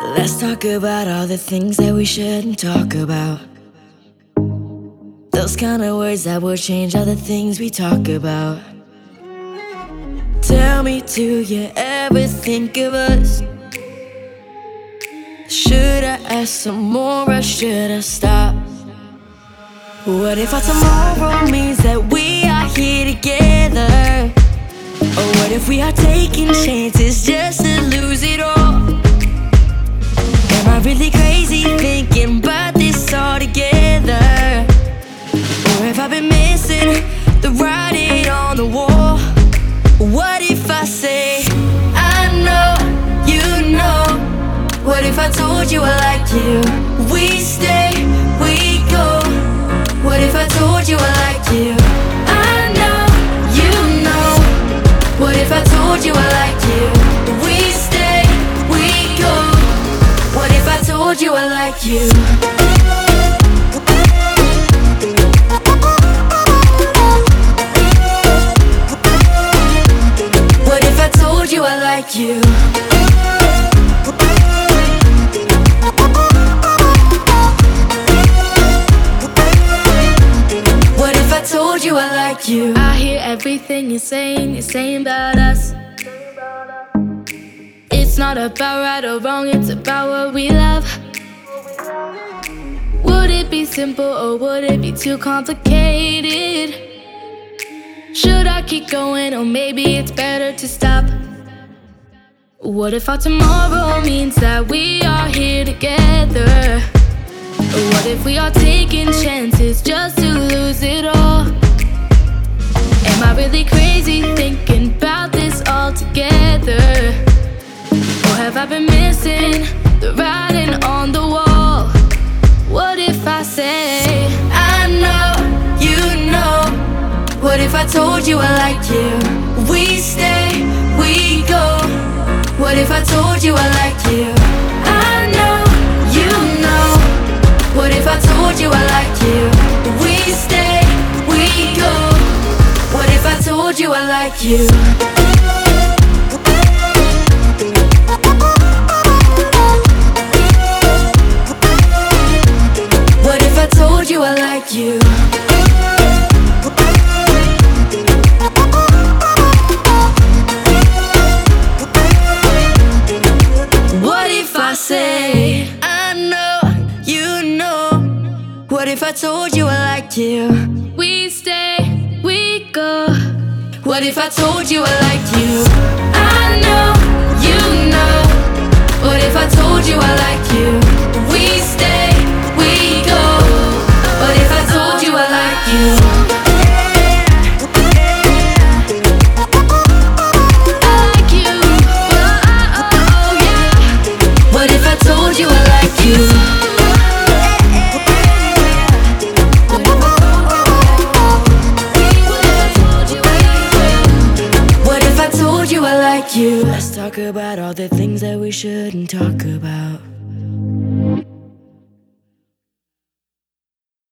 Let's talk about all the things that we shouldn't talk about. Those kind of words that will change all the things we talk about. Tell me, do you ever think of us? Should I ask some more or should I stop? What if our tomorrow means that we are here together? Or what if we are taking chances just to lose it all? Am I really crazy thinking about this all together? Or have I been missing the writing on the wall? What if I say, I know, you know? What if I told you I like you? We stay, we go. What if I told you I like you? I know, you know. What if I told you I like you? We stay, we go. What if I told you I like you? What if I told you I like you? What if I told you I like you? I hear everything you're saying about us. It's not about right or wrong, it's about what we love. Would it be simple or would it be too complicated? Should I keep going or maybe it's better to stop? What if our tomorrow means that we are here together? What if we are taking chances just to lose it all? Am I really crazy thinking about this all together? Or have I been missing the writing on the wall? What if I say, I know, you know. What if I told you I like you? We stay, we go. What if I told you I like you? I know, you know. What if I told you I like you? We stay, we go. What if I told you I like you? What if I told you I like you? What if I say, I know, you know? What if I told you I like you? we stay, we go? What if I told you I like you? I know, you know. What if I told you I like you? We stay, we go. What if I told you I like you? I like you, oh yeah. What if I told you I like you? What if I told you I like you? Let's talk about all the things that we shouldn't talk about.